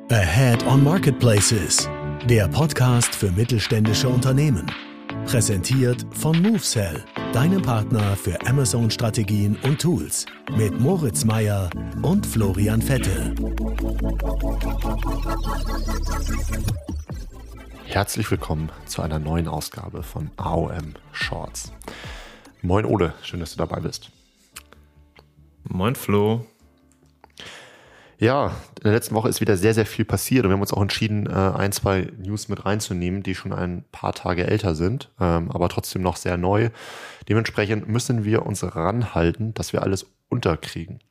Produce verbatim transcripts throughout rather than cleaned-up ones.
Ahead on Marketplaces, der Podcast für mittelständische Unternehmen. Präsentiert von MoveSell, deinem Partner für Amazon-Strategien und Tools. Mit Moritz Meyer und Florian Vettel. Herzlich willkommen zu einer neuen Ausgabe von A O M Shorts. Moin Ole, schön, dass du dabei bist. Moin Flo. Ja, in der letzten Woche ist wieder sehr, sehr viel passiert und wir haben uns auch entschieden, ein, zwei News mit reinzunehmen, die schon ein paar Tage älter sind, aber trotzdem noch sehr neu. Dementsprechend müssen wir uns ranhalten, dass wir alles unterkriegen.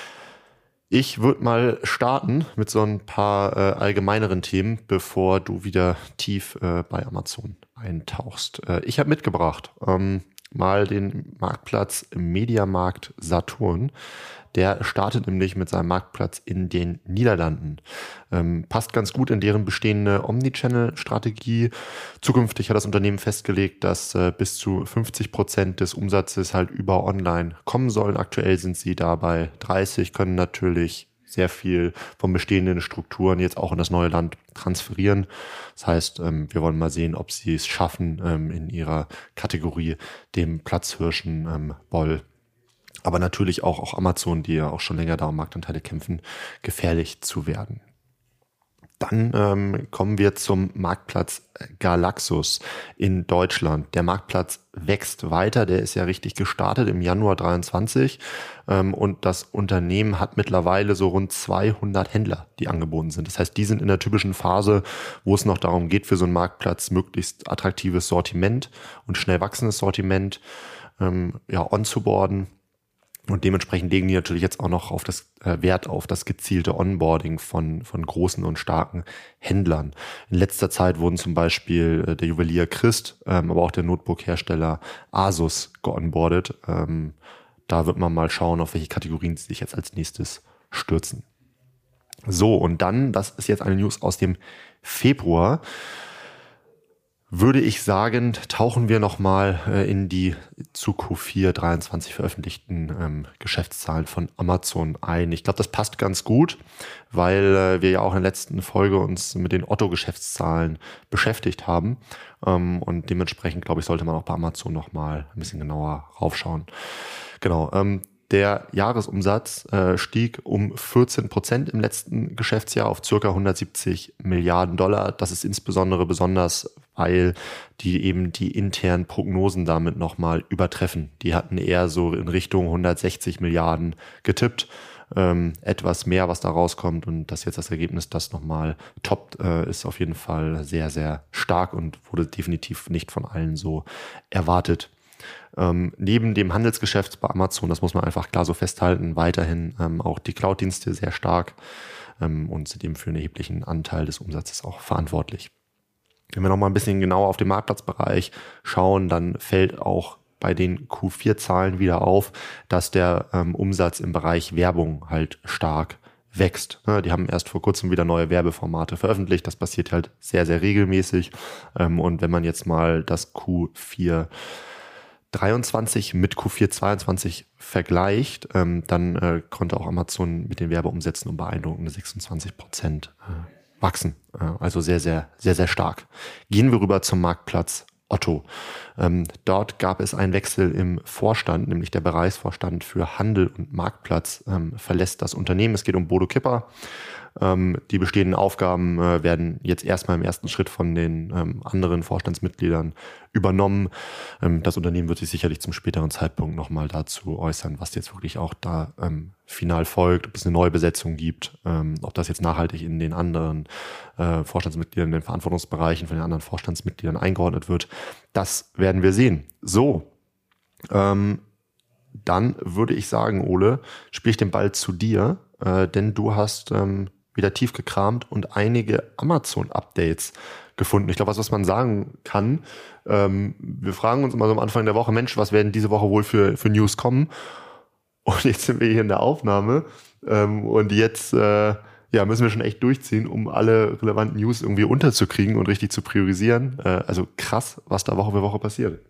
Ich würde mal starten mit so ein paar äh, allgemeineren Themen, bevor du wieder tief äh, bei Amazon eintauchst. Äh, ich habe mitgebracht ähm, mal den Marktplatz im Mediamarkt Saturn. Der startet nämlich mit seinem Marktplatz in den Niederlanden. Ähm, passt ganz gut in deren bestehende Omnichannel-Strategie. Zukünftig hat das Unternehmen festgelegt, dass äh, bis zu fünfzig Prozent des Umsatzes halt über online kommen sollen. Aktuell sind sie da bei dreißig, können natürlich sehr viel von bestehenden Strukturen jetzt auch in das neue Land transferieren. Das heißt, ähm, wir wollen mal sehen, ob sie es schaffen, ähm, in ihrer Kategorie dem Platzhirschen ähm, Boll, aber natürlich auch, auch Amazon, die ja auch schon länger da um Marktanteile kämpfen, gefährlich zu werden. Dann ähm, kommen wir zum Marktplatz Galaxus in Deutschland. Der Marktplatz wächst weiter, der ist ja richtig gestartet im Januar dreiundzwanzig ähm, und das Unternehmen hat mittlerweile so rund zweihundert Händler, die angeboten sind. Das heißt, die sind in der typischen Phase, wo es noch darum geht, für so einen Marktplatz möglichst attraktives Sortiment und schnell wachsendes Sortiment ähm, ja, onzuboarden. Und dementsprechend legen die natürlich jetzt auch noch auf das äh, Wert auf das gezielte Onboarding von von großen und starken Händlern. In letzter Zeit wurden zum Beispiel äh, der Juwelier Christ, ähm, aber auch der Notebook-Hersteller Asus geonboardet. Ähm, da wird man mal schauen, auf welche Kategorien sie sich jetzt als nächstes stürzen. So, und dann, das ist jetzt eine News aus dem Februar, würde ich sagen, tauchen wir nochmal äh, in die zu Q vier dreiundzwanzig veröffentlichten ähm, Geschäftszahlen von Amazon ein. Ich glaube, das passt ganz gut, weil äh, wir ja auch in der letzten Folge uns mit den Otto-Geschäftszahlen beschäftigt haben. Ähm, und dementsprechend, glaube ich, sollte man auch bei Amazon nochmal ein bisschen genauer raufschauen. Genau, ähm, der Jahresumsatz äh, stieg um vierzehn Prozent im letzten Geschäftsjahr auf ca. hundertsiebzig Milliarden Dollar. Das ist insbesondere besonders, weil die eben die internen Prognosen damit nochmal übertreffen. Die hatten eher so in Richtung hundertsechzig Milliarden getippt. Ähm, etwas mehr, was da rauskommt, und das jetzt das Ergebnis, das nochmal toppt, äh, ist auf jeden Fall sehr, sehr stark und wurde definitiv nicht von allen so erwartet. Ähm, neben dem Handelsgeschäft bei Amazon, das muss man einfach klar so festhalten, weiterhin ähm, auch die Cloud-Dienste sehr stark ähm, und sind eben für einen erheblichen Anteil des Umsatzes auch verantwortlich. Wenn wir nochmal ein bisschen genauer auf den Marktplatzbereich schauen, dann fällt auch bei den Q vier Zahlen wieder auf, dass der ähm, Umsatz im Bereich Werbung halt stark wächst. Ja, die haben erst vor kurzem wieder neue Werbeformate veröffentlicht. Das passiert halt sehr, sehr regelmäßig. Ähm, und wenn man jetzt mal das Q vier dreiundzwanzig mit Q vier zweiundzwanzig vergleicht, ähm, dann äh, konnte auch Amazon mit den Werbeumsätzen um beeindruckende sechsundzwanzig Prozent äh, wachsen. Äh, also sehr, sehr, sehr, sehr stark. Gehen wir rüber zum Marktplatz Otto. Ähm, dort gab es einen Wechsel im Vorstand, nämlich der Bereichsvorstand für Handel und Marktplatz ähm, verlässt das Unternehmen. Es geht um Bodo Kipper. Ähm, die bestehenden Aufgaben äh, werden jetzt erstmal im ersten Schritt von den ähm, anderen Vorstandsmitgliedern übernommen. Ähm, das Unternehmen wird sich sicherlich zum späteren Zeitpunkt nochmal dazu äußern, was jetzt wirklich auch da ähm, final folgt, ob es eine neue Besetzung gibt, ähm, ob das jetzt nachhaltig in den anderen äh, Vorstandsmitgliedern, in den Verantwortungsbereichen von den anderen Vorstandsmitgliedern eingeordnet wird. Das werden wir sehen. So, ähm, dann würde ich sagen, Ole, spiele ich den Ball zu dir, äh, denn du hast ähm, wieder tief gekramt und einige Amazon-Updates gefunden. Ich glaube, was, was man sagen kann, ähm, wir fragen uns immer so am Anfang der Woche, Mensch, was werden diese Woche wohl für, für News kommen? Und jetzt sind wir hier in der Aufnahme ähm, und jetzt äh, ja, müssen wir schon echt durchziehen, um alle relevanten News irgendwie unterzukriegen und richtig zu priorisieren. Äh, also krass, was da Woche für Woche passiert.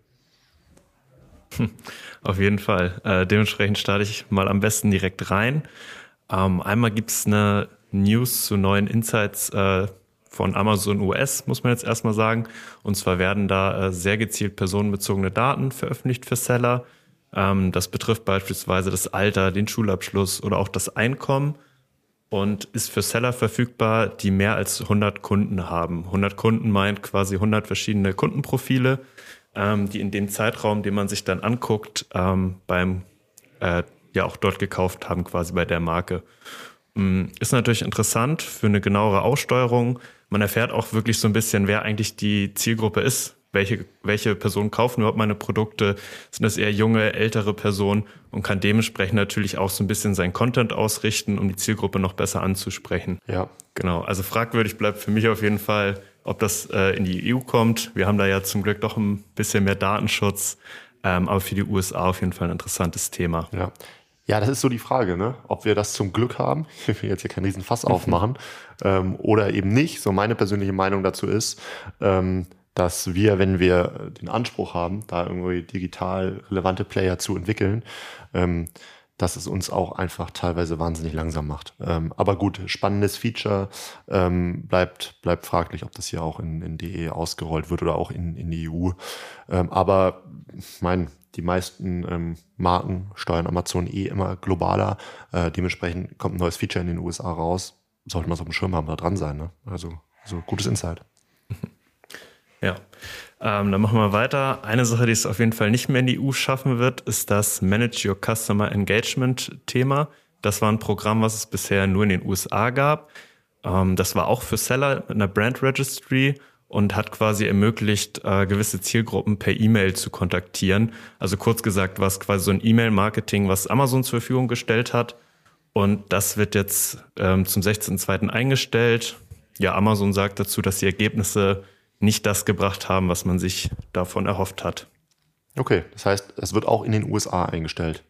Auf jeden Fall. Äh, dementsprechend starte ich mal am besten direkt rein. Ähm, einmal gibt es eine News zu neuen Insights äh, von Amazon U S, muss man jetzt erstmal sagen. Und zwar werden da äh, sehr gezielt personenbezogene Daten veröffentlicht für Seller. Ähm, das betrifft beispielsweise das Alter, den Schulabschluss oder auch das Einkommen und ist für Seller verfügbar, die mehr als hundert Kunden haben. hundert Kunden meint quasi hundert verschiedene Kundenprofile, ähm, die in dem Zeitraum, den man sich dann anguckt, ähm, beim äh, ja auch dort gekauft haben, quasi bei der Marke. Ist natürlich interessant für eine genauere Aussteuerung. Man erfährt auch wirklich so ein bisschen, wer eigentlich die Zielgruppe ist. Welche, welche Personen kaufen überhaupt meine Produkte? Sind das eher junge, ältere Personen? Und kann dementsprechend natürlich auch so ein bisschen seinen Content ausrichten, um die Zielgruppe noch besser anzusprechen. Ja. Genau. Also fragwürdig bleibt für mich auf jeden Fall, ob das äh, in die E U kommt. Wir haben da ja zum Glück doch ein bisschen mehr Datenschutz. Ähm, aber für die U S A auf jeden Fall ein interessantes Thema. Ja. Ja, das ist so die Frage, ne? Ob wir das zum Glück haben, ich will jetzt hier keinen riesen Fass aufmachen, ähm, oder eben nicht. So meine persönliche Meinung dazu ist, ähm, dass wir, wenn wir den Anspruch haben, da irgendwie digital relevante Player zu entwickeln, ähm, dass es uns auch einfach teilweise wahnsinnig langsam macht. Ähm, aber gut, spannendes Feature, ähm, bleibt bleibt fraglich, ob das hier auch in, in D E ausgerollt wird oder auch in, in die E U. Ähm, aber ich meine, die meisten ähm, Marken steuern Amazon eh immer globaler. Äh, dementsprechend kommt ein neues Feature in den U S A raus. Sollte man es auf dem Schirm haben, da dran sein. Ne? Also so gutes Insight. Ja, ähm, dann machen wir weiter. Eine Sache, die es auf jeden Fall nicht mehr in die E U schaffen wird, ist das Manage Your Customer Engagement Thema. Das war ein Programm, was es bisher nur in den U S A gab. Ähm, das war auch für Seller mit einer Brand Registry und hat quasi ermöglicht, äh, gewisse Zielgruppen per E-Mail zu kontaktieren. Also kurz gesagt, war es quasi so ein E-Mail-Marketing, was Amazon zur Verfügung gestellt hat. Und das wird jetzt ähm, zum sechzehnten zweiten eingestellt. Ja, Amazon sagt dazu, dass die Ergebnisse nicht das gebracht haben, was man sich davon erhofft hat. Okay, das heißt, es wird auch in den U S A eingestellt.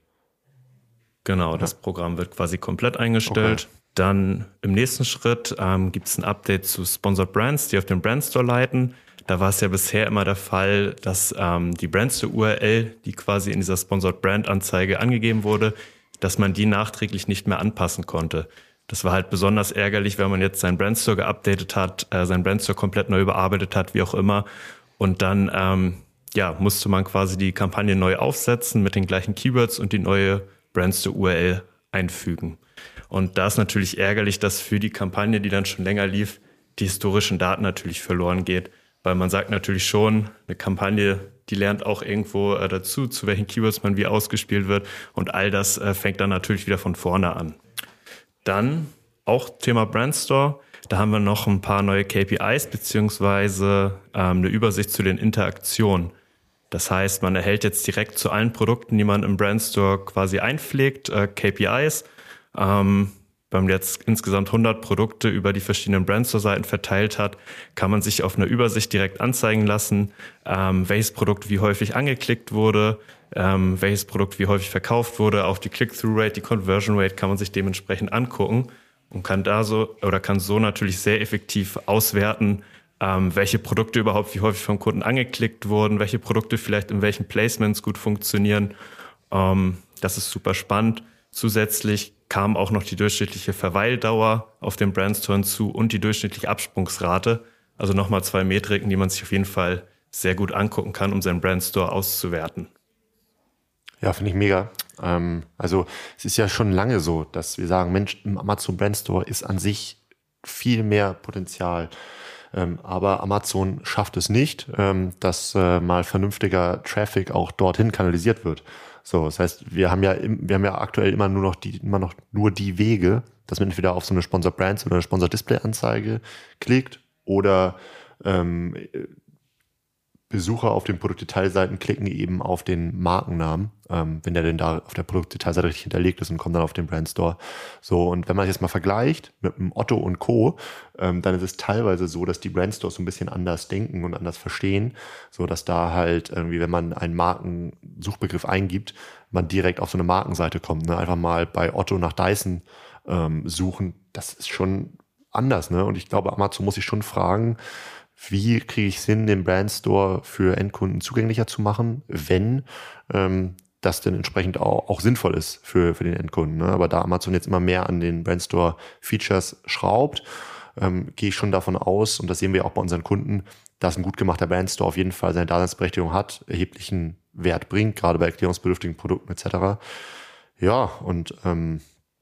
Genau, ja. Das Programm wird quasi komplett eingestellt. Okay. Dann im nächsten Schritt ähm, gibt es ein Update zu Sponsored Brands, die auf dem Brandstore leiten. Da war es ja bisher immer der Fall, dass ähm, die Brandstore-U R L, die quasi in dieser Sponsored Brand-Anzeige angegeben wurde, dass man die nachträglich nicht mehr anpassen konnte. Das war halt besonders ärgerlich, wenn man jetzt seinen Brandstore geupdatet hat, äh, seinen Brandstore komplett neu überarbeitet hat, wie auch immer. Und dann ähm, ja, musste man quasi die Kampagne neu aufsetzen mit den gleichen Keywords und die neue Brandstore-U R L einfügen. Und da ist natürlich ärgerlich, dass für die Kampagne, die dann schon länger lief, die historischen Daten natürlich verloren geht. Weil man sagt natürlich schon, eine Kampagne, die lernt auch irgendwo äh, dazu, zu welchen Keywords man wie ausgespielt wird. Und all das äh, fängt dann natürlich wieder von vorne an. Dann auch Thema Brandstore. Da haben wir noch ein paar neue K P Is beziehungsweise ähm, eine Übersicht zu den Interaktionen. Das heißt, man erhält jetzt direkt zu allen Produkten, die man im Brandstore quasi einpflegt, äh, K P Is. Ähm, wenn man jetzt insgesamt hundert Produkte über die verschiedenen Brandstore-Seiten verteilt hat, kann man sich auf einer Übersicht direkt anzeigen lassen, ähm, welches Produkt wie häufig angeklickt wurde, ähm, welches Produkt wie häufig verkauft wurde, auch die Click-Through-Rate, die Conversion-Rate kann man sich dementsprechend angucken und kann da so oder kann so natürlich sehr effektiv auswerten, ähm, welche Produkte überhaupt wie häufig vom Kunden angeklickt wurden, welche Produkte vielleicht in welchen Placements gut funktionieren. Ähm, das ist super spannend. Zusätzlich kam auch noch die durchschnittliche Verweildauer auf dem Brandstore hinzu und die durchschnittliche Absprungsrate. Also nochmal zwei Metriken, die man sich auf jeden Fall sehr gut angucken kann, um seinen Brandstore auszuwerten. Ja, finde ich mega. Ähm, also es ist ja schon lange so, dass wir sagen, Mensch, im Amazon Brandstore ist an sich viel mehr Potenzial. Ähm, aber Amazon schafft es nicht, ähm, dass äh, mal vernünftiger Traffic auch dorthin kanalisiert wird. So, das heißt, wir haben ja im, wir haben ja aktuell immer nur noch die immer noch nur die Wege, dass man entweder auf so eine Sponsor Brands oder eine Sponsor Display Anzeige klickt oder ähm, Besucher auf den Produktdetailseiten klicken eben auf den Markennamen, ähm, wenn der denn da auf der Produktdetailseite richtig hinterlegt ist und kommt dann auf den Brandstore. So, und wenn man das jetzt mal vergleicht mit dem Otto und Co., ähm, dann ist es teilweise so, dass die Brandstores so ein bisschen anders denken und anders verstehen, so dass da halt irgendwie, wenn man einen Markensuchbegriff eingibt, man direkt auf so eine Markenseite kommt. Ne? Einfach mal bei Otto nach Dyson ähm, suchen, das ist schon anders. Ne? Und ich glaube, Amazon muss sich schon fragen, wie kriege ich es hin, den Brandstore für Endkunden zugänglicher zu machen, wenn ähm, das denn entsprechend auch, auch sinnvoll ist für, für den Endkunden. Ne? Aber da Amazon jetzt immer mehr an den Brandstore-Features schraubt, ähm, gehe ich schon davon aus, und das sehen wir auch bei unseren Kunden, dass ein gut gemachter Brandstore auf jeden Fall seine Daseinsberechtigung hat, erheblichen Wert bringt, gerade bei erklärungsbedürftigen Produkten et cetera. Ja, und ähm,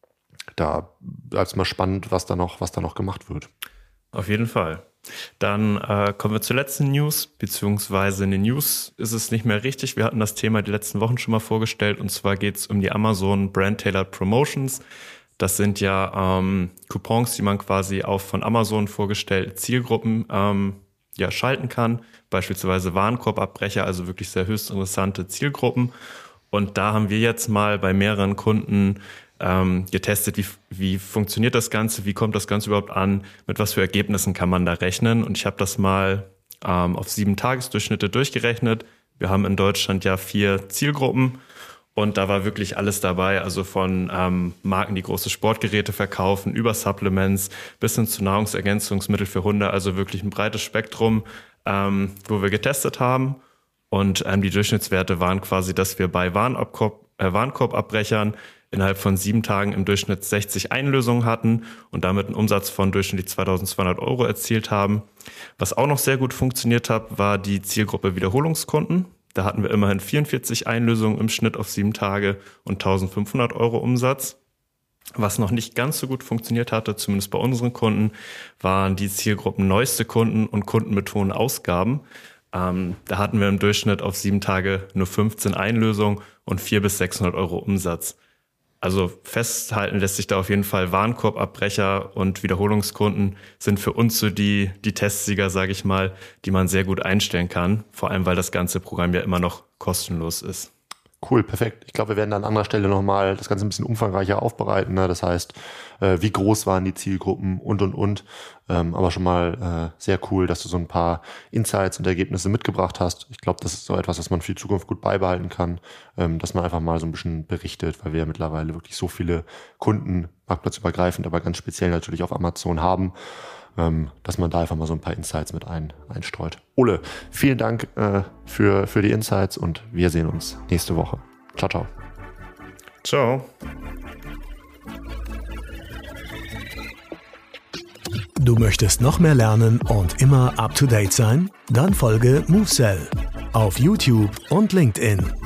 da bleibt es mal spannend, was da noch, was da noch gemacht wird. Auf jeden Fall. Dann äh, kommen wir zur letzten News, beziehungsweise in den News ist es nicht mehr richtig. Wir hatten das Thema die letzten Wochen schon mal vorgestellt, und zwar geht es um die Amazon Brand Tailored Promotions. Das sind ja ähm, Coupons, die man quasi auf von Amazon vorgestellte Zielgruppen ähm, ja, schalten kann, beispielsweise Warenkorbabbrecher, also wirklich sehr höchst interessante Zielgruppen. Und da haben wir jetzt mal bei mehreren Kunden ähm, getestet, wie, wie funktioniert das Ganze, wie kommt das Ganze überhaupt an, mit was für Ergebnissen kann man da rechnen. Und ich habe das mal ähm, auf sieben Tagesdurchschnitte durchgerechnet. Wir haben in Deutschland ja vier Zielgruppen. Und da war wirklich alles dabei, also von ähm, Marken, die große Sportgeräte verkaufen, über Supplements bis hin zu Nahrungsergänzungsmittel für Hunde, also wirklich ein breites Spektrum, ähm, wo wir getestet haben. Und ähm, die Durchschnittswerte waren quasi, dass wir bei Warenkorb, äh, Warenkorbabbrechern innerhalb von sieben Tagen im Durchschnitt sechzig Einlösungen hatten und damit einen Umsatz von durchschnittlich zweitausendzweihundert Euro erzielt haben. Was auch noch sehr gut funktioniert hat, war die Zielgruppe Wiederholungskunden. Da hatten wir immerhin vierundvierzig Einlösungen im Schnitt auf sieben Tage und eintausendfünfhundert Euro Umsatz. Was noch nicht ganz so gut funktioniert hatte, zumindest bei unseren Kunden, waren die Zielgruppen neueste Kunden und Kunden mit hohen Ausgaben. Ähm, da hatten wir im Durchschnitt auf sieben Tage nur fünfzehn Einlösungen und vierhundert bis sechshundert Euro Umsatz. Also festhalten lässt sich da auf jeden Fall, Warenkorbabbrecher und Wiederholungskunden sind für uns so die, die Testsieger, sage ich mal, die man sehr gut einstellen kann. Vor allem, weil das ganze Programm ja immer noch kostenlos ist. Cool, perfekt. Ich glaube, wir werden dann an anderer Stelle nochmal das Ganze ein bisschen umfangreicher aufbereiten. Ne? Das heißt, äh, wie groß waren die Zielgruppen und, und, und. Ähm, aber schon mal äh, sehr cool, dass du so ein paar Insights und Ergebnisse mitgebracht hast. Ich glaube, das ist so etwas, was man für die Zukunft gut beibehalten kann, ähm, dass man einfach mal so ein bisschen berichtet, weil wir ja mittlerweile wirklich so viele Kunden, marktplatzübergreifend, aber ganz speziell natürlich auf Amazon haben, ähm, dass man da einfach mal so ein paar Insights mit ein, einstreut. Ole, vielen Dank äh, für, für die Insights und wir sehen uns nächste Woche. Ciao, ciao. Ciao. Du möchtest noch mehr lernen und immer up to date sein? Dann folge MoveSell auf YouTube und LinkedIn.